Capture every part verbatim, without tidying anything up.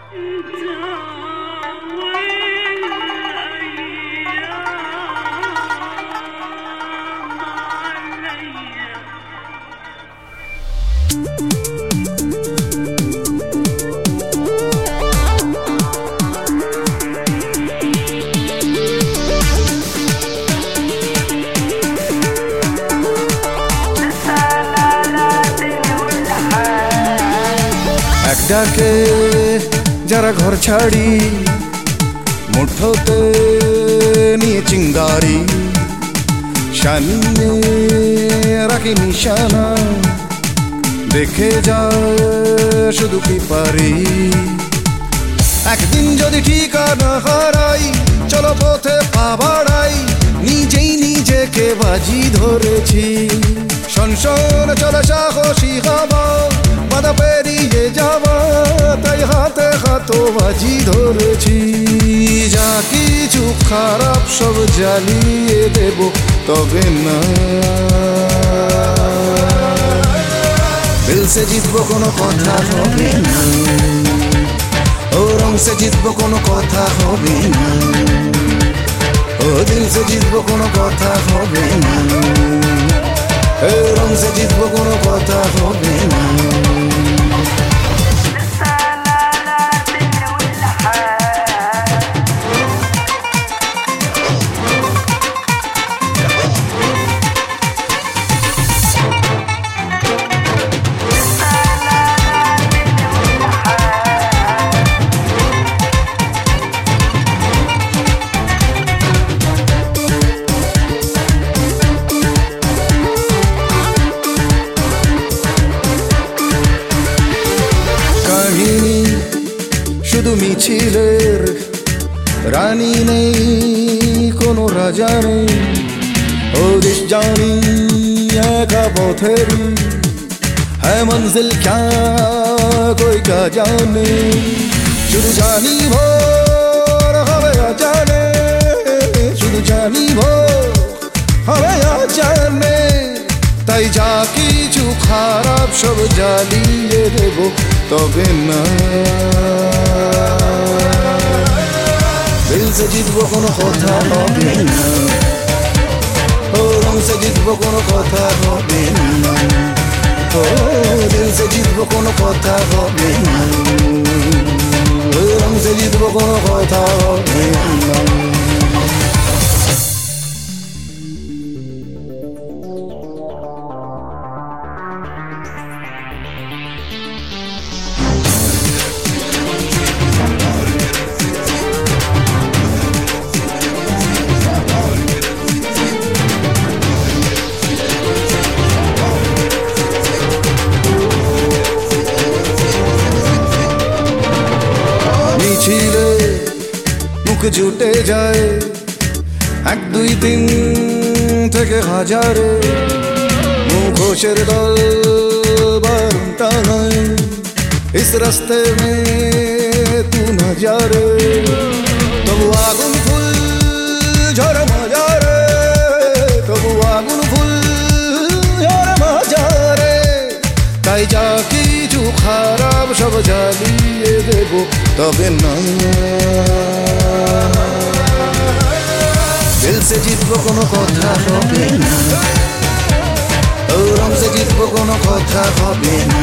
ডাকে যারা ঘর ছাড়ি মুঠোতে নিয়ে চিঙ্গারি সামনে রাখি নিশানা দেখে যা শুধু কি পারি একদিন যদি ঠিকানা হারাই চলো পথে পা বাড়াই নিজেই নিজেকে বাজি ধরেছি শনশন চলে সাহসী হবা বাধা পেরিয়ে যাওয়া তাই হাতে হাতো বাজি ধরেছি যা কিছু খারাপ সব জ্বালিয়ে দেব তবে না দিল সে জিতবো কোনো কথা হবে না ও রং সে জিতবো কোনো কথা হবে না ও দিল সে জিতবো কোনো কথা হবে না ও রং সে জিতবো কোনো কথা হবে না শুধু মিছিলের রানী নেই কোনো রাজা নেই ও দেশ জানি একা পথেরি হ্যাঁ মঞ্জিল ক্যা কোই কা জানে শুধু জানি ভোর হবে জানে শুধু জানি ভোর হবে জানে তাই যা কিছু খারাপ সব জ্বালিয়ে দেব তবে না দিল সে জিতবো কোনো কথা হবে না ও রং সে জিতবো কোনো কথা হবে না ও দিল সে জিতবো কোনো কথা হবে না ও রং সে জিতবো কোনো কথা হবে না মিছিলে মুখ জুটে যায় এক দুই তিন থেকে হাজারে মুখোশের দল বারুনটা নয় इस रास्ते में तू न जा रे তবু আগুন ফুল ঝরে মজারে তবু আগুন ফুল ঝরে মজারে তাই যা কিছু খারাপ সব জ্বালিয়ে দেব তবে না দিল সে জিতবো কোনো কথা হবে না ও রং সে জিতবো কোনো কথা হবে না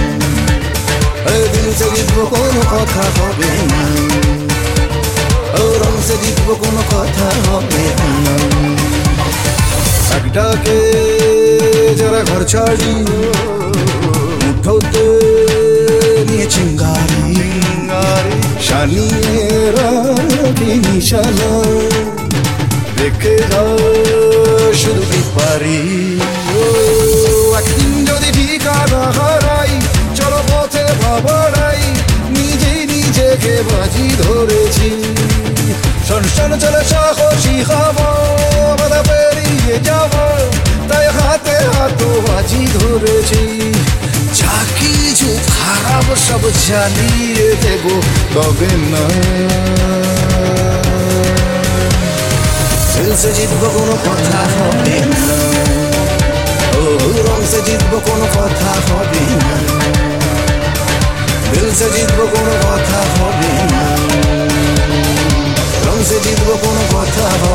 দিল সে জিতবো কোনো কথা হবে না ও রং সে জিতবো কোনো কথা হবে না এক ডাকে যারা ঘর ছাড়ি মুঠোতে নিয়ে চিঙ্গারি শানিয়ে রাখি নিশানা দেখে যা শুধু কি পারি একদিন যদি ঠিকানা হারাই চলো পথে ভাবড়াই নিজেই নিজেকে বাজি ধরেছি শনশন চলে সাহসী হবো বাধা পেরিয়ে যাবো তাই হাতে হাতো বাজি ধরেছি যা কিছু খারাপ সব জ্বালিয়ে দেব তবে না দিল সে জিতবো কোনো কথা হবে না ও রং সে জিতবো কোনো কথা হবে না দিল রংসে জিতবো কোনো কথা হবে না, রংসে জিতবো কোনো কথা হবে